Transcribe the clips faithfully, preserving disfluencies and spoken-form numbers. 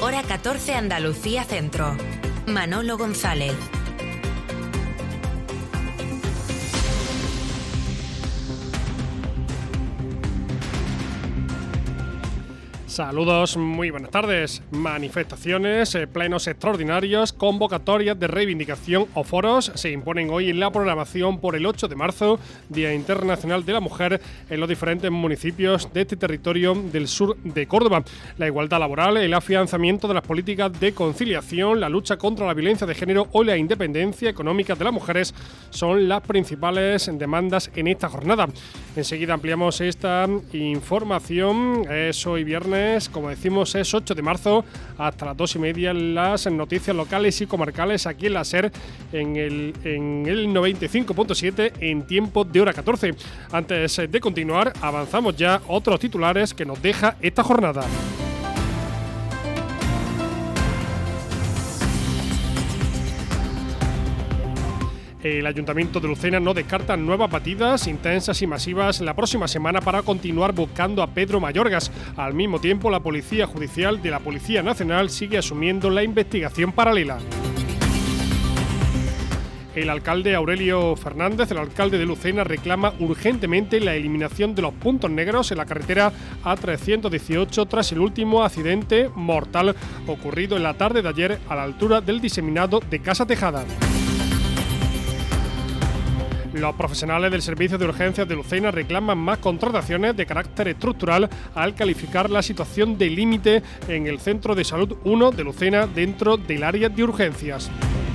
Hora catorce Andalucía Centro. Manolo González. Saludos, muy buenas tardes. Manifestaciones, eh, plenos extraordinarios, convocatorias de reivindicación o foros se imponen hoy en la programación por el ocho de marzo, Día Internacional de la Mujer, en los diferentes municipios de este territorio del sur de Córdoba. La igualdad laboral, el afianzamiento de las políticas de conciliación, la lucha contra la violencia de género o la independencia económica de las mujeres son las principales demandas en esta jornada. Enseguida ampliamos esta información. Es hoy viernes, como decimos, es ocho de marzo, hasta las dos y media las noticias locales y comarcales aquí en la SER en el, en el noventa y cinco punto siete en tiempo de hora catorce. Antes de continuar, avanzamos ya otros titulares que nos deja esta jornada. El Ayuntamiento de Lucena no descarta nuevas batidas intensas y masivas la próxima semana para continuar buscando a Pedro Mayorgas. Al mismo tiempo, la Policía Judicial de la Policía Nacional sigue asumiendo la investigación paralela. El alcalde Aurelio Fernández, el alcalde de Lucena, reclama urgentemente la eliminación de los puntos negros en la carretera A trescientos dieciocho tras el último accidente mortal ocurrido en la tarde de ayer a la altura del diseminado de Casa Tejada. Los profesionales del Servicio de Urgencias de Lucena reclaman más contrataciones de carácter estructural al calificar la situación de límite en el Centro de Salud uno de Lucena dentro del área de urgencias.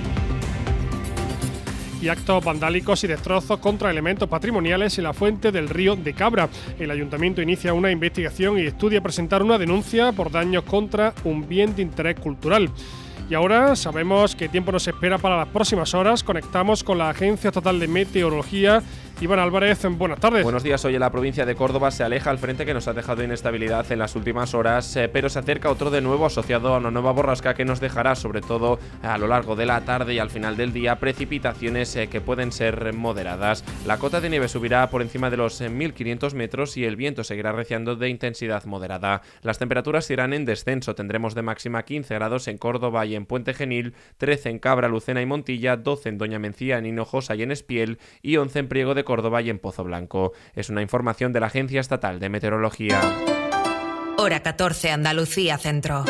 Y actos vandálicos y destrozos contra elementos patrimoniales en la fuente del río de Cabra. El Ayuntamiento inicia una investigación y estudia presentar una denuncia por daños contra un bien de interés cultural. Y ahora sabemos qué tiempo nos espera para las próximas horas. Conectamos con la Agencia Estatal de Meteorología. Iván Álvarez, buenas tardes. Buenos días. Hoy en la provincia de Córdoba se aleja el frente que nos ha dejado inestabilidad en las últimas horas, eh, pero se acerca otro de nuevo asociado a una nueva borrasca que nos dejará, sobre todo a lo largo de la tarde y al final del día, precipitaciones eh, que pueden ser moderadas. La cota de nieve subirá por encima de los eh, mil quinientos metros y el viento seguirá reciando de intensidad moderada. Las temperaturas irán en descenso. Tendremos de máxima quince grados en Córdoba y en Puente Genil, trece en Cabra, Lucena y Montilla, doce en Doña Mencía, en Hinojosa y en Espiel y once en Priego de Córdoba y en Pozo Blanco. Es una información de la Agencia Estatal de Meteorología. Hora catorce Andalucía Centro.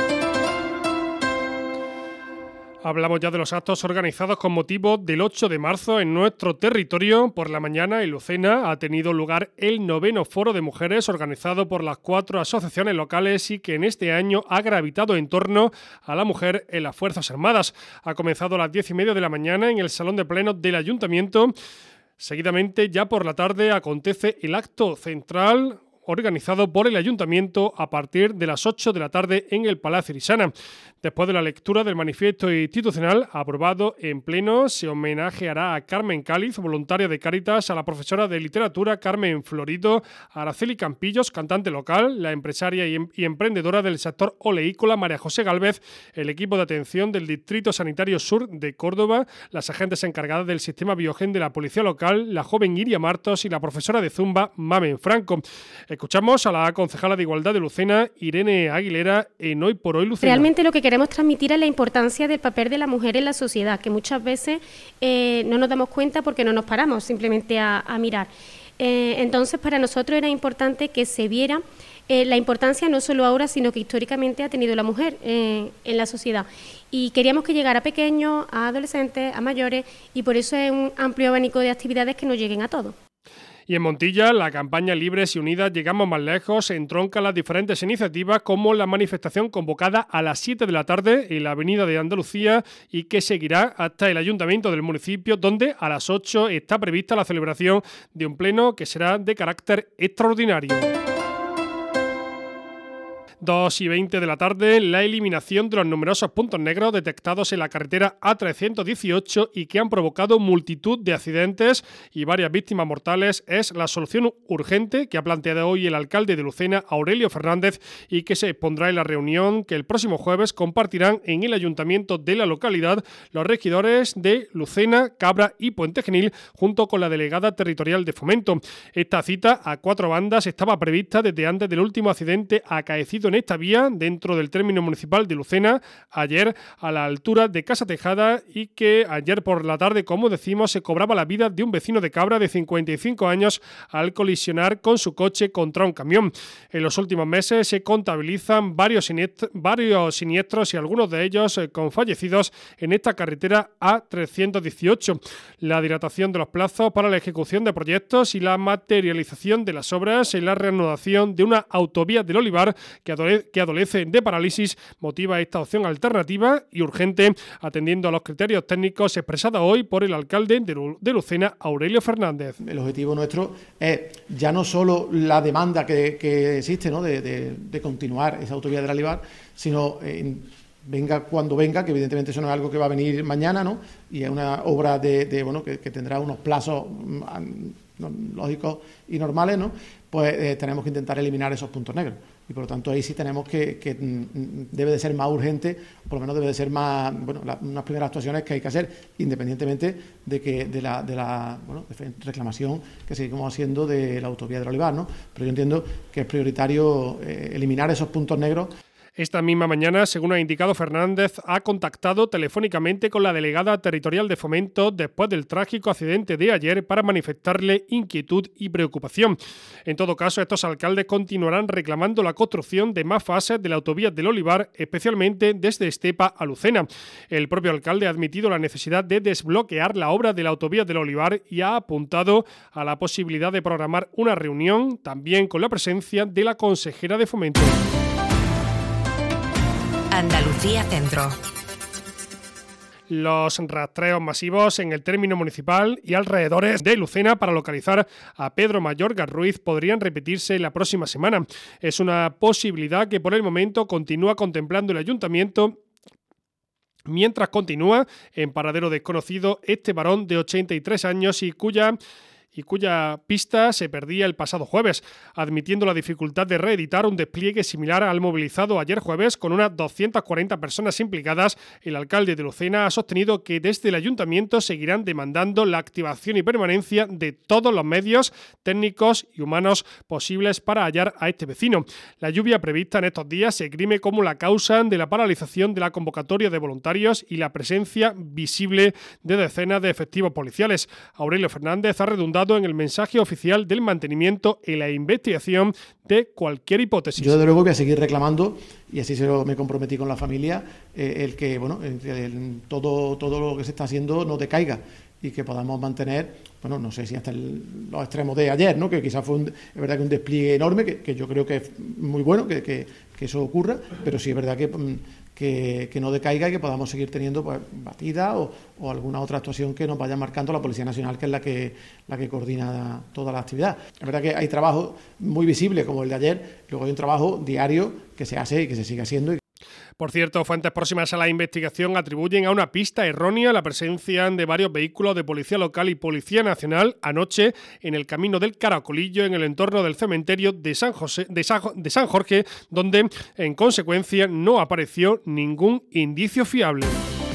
Hablamos ya de los actos organizados con motivo del ocho de marzo en nuestro territorio. Por la mañana en Lucena ha tenido lugar el noveno foro de mujeres organizado por las cuatro asociaciones locales y que en este año ha gravitado en torno a la mujer en las Fuerzas Armadas. Ha comenzado a las diez y media de la mañana en el Salón de Plenos del Ayuntamiento. Seguidamente, ya por la tarde, acontece el acto central organizado por el Ayuntamiento a partir de las ocho de la tarde en el Palacio Irisana. Después de la lectura del manifiesto institucional aprobado en pleno, se homenajeará a Carmen Cáliz, voluntaria de Cáritas, a la profesora de literatura Carmen Florido, a Araceli Campillos, cantante local, la empresaria y, em- y emprendedora del sector oleícola María José Gálvez, el equipo de atención del Distrito Sanitario Sur de Córdoba, las agentes encargadas del sistema Biogen de la Policía Local, la joven Iria Martos y la profesora de Zumba Mamen Franco. Escuchamos a la concejala de Igualdad de Lucena, Irene Aguilera, en Hoy por Hoy Lucena. Realmente lo que queremos transmitir es la importancia del papel de la mujer en la sociedad, que muchas veces eh, no nos damos cuenta porque no nos paramos simplemente a, a mirar. Eh, entonces, para nosotros era importante que se viera eh, la importancia no solo ahora, sino que históricamente ha tenido la mujer eh, en la sociedad. Y queríamos que llegara a pequeños, a adolescentes, a mayores, y por eso es un amplio abanico de actividades que nos lleguen a todos. Y en Montilla, la campaña Libres y Unidas Llegamos Más Lejos entronca las diferentes iniciativas como la manifestación convocada a las siete de la tarde en la Avenida de Andalucía y que seguirá hasta el Ayuntamiento del municipio, donde a las ocho está prevista la celebración de un pleno que será de carácter extraordinario. dos y veinte de la tarde, la eliminación de los numerosos puntos negros detectados en la carretera A trescientos dieciocho y que han provocado multitud de accidentes y varias víctimas mortales es la solución urgente que ha planteado hoy el alcalde de Lucena, Aurelio Fernández, y que se expondrá en la reunión que el próximo jueves compartirán en el ayuntamiento de la localidad los regidores de Lucena, Cabra y Puente Genil, junto con la delegada territorial de Fomento. Esta cita a cuatro bandas estaba prevista desde antes del último accidente acaecido en en esta vía dentro del término municipal de Lucena ayer a la altura de Casa Tejada y que ayer por la tarde, como decimos, se cobraba la vida de un vecino de Cabra de cincuenta y cinco años al colisionar con su coche contra un camión. En los últimos meses se contabilizan varios siniestros, varios siniestros y algunos de ellos eh, con fallecidos en esta carretera A trescientos dieciocho. La dilatación de los plazos para la ejecución de proyectos y la materialización de las obras en la reanudación de una autovía del Olivar que, adole- que adolece de parálisis motiva esta opción alternativa y urgente, atendiendo a los criterios técnicos expresados hoy por el alcalde de, Lu- de Lucena, Aurelio Fernández. El objetivo nuestro es ya no solo la demanda que, que existe, ¿no?, de, de, de continuar esa autovía del Olivar, sino eh, venga cuando venga, que evidentemente eso no es algo que va a venir mañana, ¿no?, y es una obra de, de bueno que, que tendrá unos plazos mm, lógicos y normales, ¿no?, pues eh, tenemos que intentar eliminar esos puntos negros. Y por lo tanto ahí sí tenemos que, que mm, debe de ser más urgente, por lo menos debe de ser más, bueno, la, unas primeras actuaciones que hay que hacer, independientemente de que de la, de la bueno, de reclamación que seguimos haciendo de la autovía del Olivar, ¿no? Pero yo entiendo que es prioritario eh, eliminar esos puntos negros. Esta misma mañana, según ha indicado Fernández, ha contactado telefónicamente con la delegada territorial de Fomento después del trágico accidente de ayer para manifestarle inquietud y preocupación. En todo caso, estos alcaldes continuarán reclamando la construcción de más fases de la autovía del Olivar, especialmente desde Estepa a Lucena. El propio alcalde ha admitido la necesidad de desbloquear la obra de la autovía del Olivar y ha apuntado a la posibilidad de programar una reunión, también con la presencia de la consejera de Fomento. Andalucía Centro. Los rastreos masivos en el término municipal y alrededores de Lucena para localizar a Pedro Mayorga Ruiz podrían repetirse la próxima semana. Es una posibilidad que por el momento continúa contemplando el ayuntamiento, mientras continúa en paradero desconocido este varón de ochenta y tres años y cuya... y cuya pista se perdía el pasado jueves, admitiendo la dificultad de reeditar un despliegue similar al movilizado ayer jueves con unas doscientas cuarenta personas implicadas. El alcalde de Lucena ha sostenido que desde el ayuntamiento seguirán demandando la activación y permanencia de todos los medios técnicos y humanos posibles para hallar a este vecino. La lluvia prevista en estos días se esgrime como la causa de la paralización de la convocatoria de voluntarios y la presencia visible de decenas de efectivos policiales. Aurelio Fernández ha redundado en el mensaje oficial del mantenimiento y la investigación de cualquier hipótesis. Yo desde luego voy a seguir reclamando, y así se lo, me comprometí con la familia, eh, el que bueno el, el, todo, todo lo que se está haciendo no decaiga y que podamos mantener, bueno, no sé si hasta el, los extremos de ayer, ¿no?, que quizás fue un, es verdad que un despliegue enorme, que, que yo creo que es muy bueno que, que, que eso ocurra, pero sí es verdad que... Que, que no decaiga y que podamos seguir teniendo pues, batida o, o alguna otra actuación que nos vaya marcando la Policía Nacional, que es la que, la que coordina toda la actividad. Es verdad que hay trabajo muy visible como el de ayer, luego hay un trabajo diario que se hace y que se sigue haciendo. Por cierto, fuentes próximas a la investigación atribuyen a una pista errónea la presencia de varios vehículos de Policía Local y Policía Nacional anoche en el camino del Caracolillo, en el entorno del cementerio de San, José, de San, de San Jorge, donde, en consecuencia, no apareció ningún indicio fiable.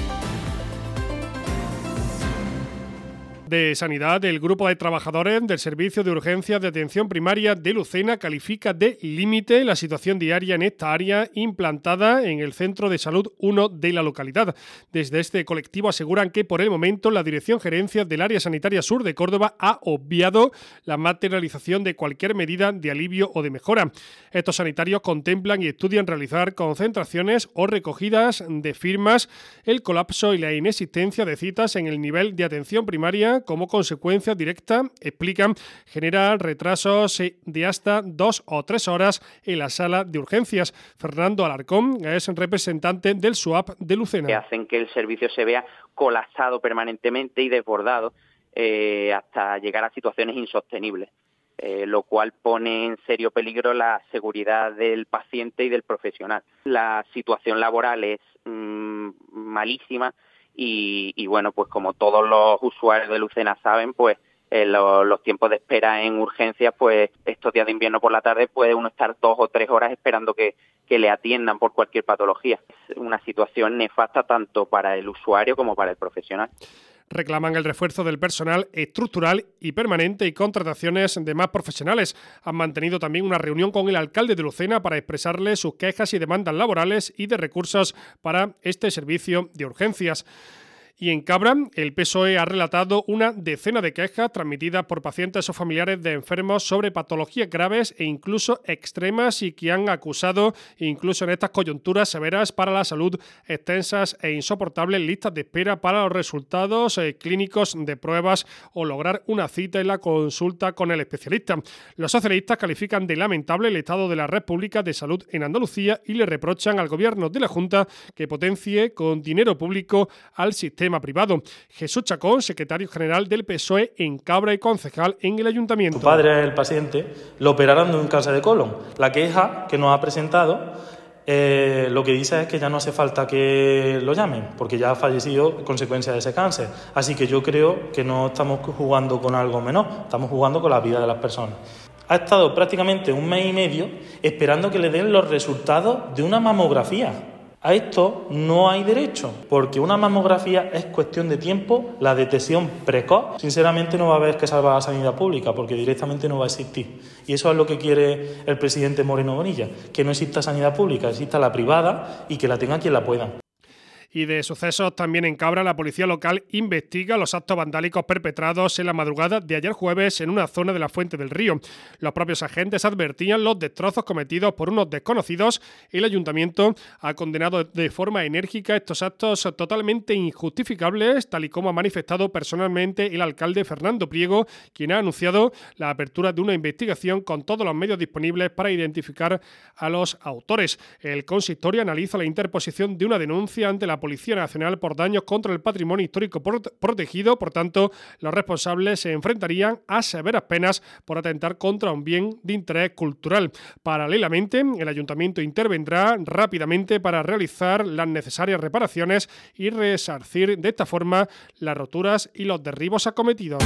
De Sanidad, el grupo de trabajadores del Servicio de Urgencias de Atención Primaria de Lucena califica de límite la situación diaria en esta área implantada en el Centro de Salud uno de la localidad. Desde este colectivo aseguran que por el momento la Dirección Gerencia del Área Sanitaria Sur de Córdoba ha obviado la materialización de cualquier medida de alivio o de mejora. Estos sanitarios contemplan y estudian realizar concentraciones o recogidas de firmas, el colapso y la inexistencia de citas en el nivel de atención primaria como consecuencia directa, explican, genera retrasos de hasta dos o tres horas en la sala de urgencias. Fernando Alarcón es representante del SUAP de Lucena. Que hacen que el servicio se vea colapsado permanentemente y desbordado eh, hasta llegar a situaciones insostenibles, eh, lo cual pone en serio peligro la seguridad del paciente y del profesional. La situación laboral es mmm, malísima. Y, y bueno, pues como todos los usuarios de Lucena saben, pues eh, lo, los tiempos de espera en urgencias, pues estos días de invierno por la tarde puede uno estar dos o tres horas esperando que, que le atiendan por cualquier patología. Es una situación nefasta tanto para el usuario como para el profesional. reclaman el refuerzo del personal estructural y permanente y contrataciones de más profesionales. Han mantenido también una reunión con el alcalde de Lucena para expresarle sus quejas y demandas laborales y de recursos para este servicio de urgencias. Y en Cabra, el P S O E ha relatado una decena de quejas transmitidas por pacientes o familiares de enfermos sobre patologías graves e incluso extremas y que han acusado, incluso en estas coyunturas severas para la salud, extensas e insoportables listas de espera para los resultados eh, clínicos de pruebas o lograr una cita en la consulta con el especialista. Los socialistas califican de lamentable el estado de la red pública de salud en Andalucía y le reprochan al gobierno de la Junta que potencie con dinero público al sistema privado. Jesús Chacón, secretario general del P S O E en Cabra y concejal en el ayuntamiento. Su padre, el paciente, lo operaron de un cáncer de colon. La queja que nos ha presentado eh, lo que dice es que ya no hace falta que lo llamen, porque ya ha fallecido en consecuencia de ese cáncer. Así que yo creo que no estamos jugando con algo menor, estamos jugando con la vida de las personas. Ha estado prácticamente un mes y medio esperando que le den los resultados de una mamografía. A esto no hay derecho, porque una mamografía es cuestión de tiempo, la detección precoz. Sinceramente no va a haber que salvar a la sanidad pública, porque directamente no va a existir. Y eso es lo que quiere el presidente Moreno Bonilla, que no exista sanidad pública, exista la privada y que la tenga quien la pueda. Y de sucesos también en Cabra, la policía local investiga los actos vandálicos perpetrados en la madrugada de ayer jueves en una zona de la Fuente del Río. Los propios agentes advertían los destrozos cometidos por unos desconocidos. El ayuntamiento ha condenado de forma enérgica estos actos totalmente injustificables, tal y como ha manifestado personalmente el alcalde Fernando Priego, quien ha anunciado la apertura de una investigación con todos los medios disponibles para identificar a los autores. El consistorio analiza la interposición de una denuncia ante la Policía Nacional por daños contra el patrimonio histórico protegido. Por tanto, los responsables se enfrentarían a severas penas por atentar contra un bien de interés cultural. Paralelamente, el ayuntamiento intervendrá rápidamente para realizar las necesarias reparaciones y resarcir de esta forma las roturas y los derribos acometidos.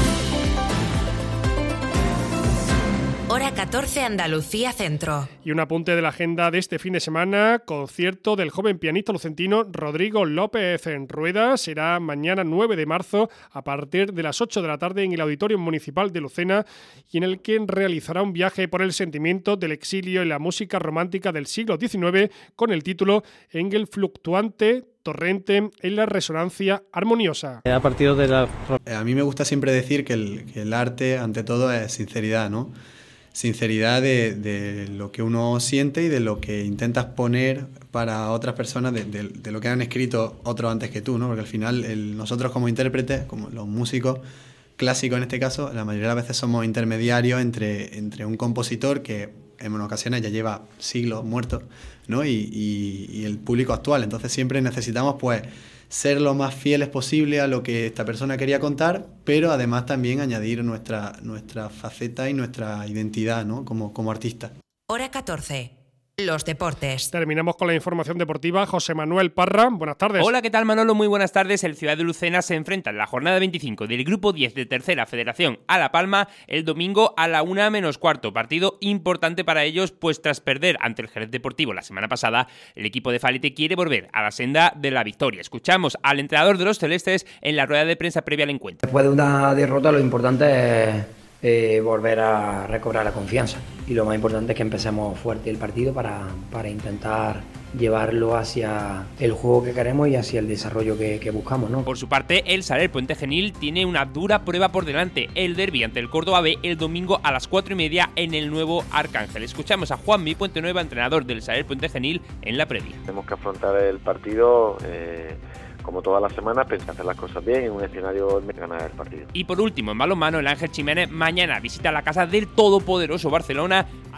Hora catorce, Andalucía Centro. Y un apunte de la agenda de este fin de semana: concierto del joven pianista lucentino Rodrigo López en Rueda. Será mañana nueve de marzo a partir de las ocho de la tarde en el Auditorio Municipal de Lucena, y en el que realizará un viaje por el sentimiento del exilio y la música romántica del siglo diecinueve con el título En el fluctuante torrente en la resonancia armoniosa. A partir de la... A mí me gusta siempre decir que el, que el arte ante todo es sinceridad, ¿no? Sinceridad de, de lo que uno siente y de lo que intentas poner para otras personas, de, de, de lo que han escrito otros antes que tú, ¿no? Porque al final el, nosotros como intérpretes, como los músicos clásicos en este caso, la mayoría de las veces somos intermediarios entre, entre un compositor que en ocasiones ya lleva siglos muerto, ¿no? y, y, y el público actual. Entonces siempre necesitamos pues ser lo más fieles posible a lo que esta persona quería contar, pero además también añadir nuestra, nuestra faceta y nuestra identidad, ¿no? como, como artista. Hora catorce. Los deportes. Terminamos con la información deportiva. José Manuel Parra, buenas tardes. Hola, ¿qué tal, Manolo? Muy buenas tardes. El Ciudad de Lucena se enfrenta en la jornada veinticinco del Grupo diez de Tercera Federación a La Palma el domingo a la una menos cuarto. Partido importante para ellos, pues tras perder ante el Jerez Deportivo la semana pasada, el equipo de Falete quiere volver a la senda de la victoria. Escuchamos al entrenador de los celestes en la rueda de prensa previa al encuentro. Después de una derrota, lo importante es Eh, volver a recobrar la confianza, y lo más importante es que empecemos fuerte el partido para, para intentar llevarlo hacia el juego que queremos y hacia el desarrollo que, que buscamos, ¿no? Por su parte, el Saler Puente Genil tiene una dura prueba por delante, el derbi ante el Córdoba B el domingo a las cuatro y media en el nuevo Arcángel. Escuchamos a Juanmi Puente Nueva, entrenador del Saler Puente Genil, en la previa. Tenemos que afrontar el partido eh... como todas las semanas, pensar hacer las cosas bien en un escenario de ganar el partido. Y por último, en balonmano, el Ángel Jiménez mañana visita la casa del todopoderoso Barcelona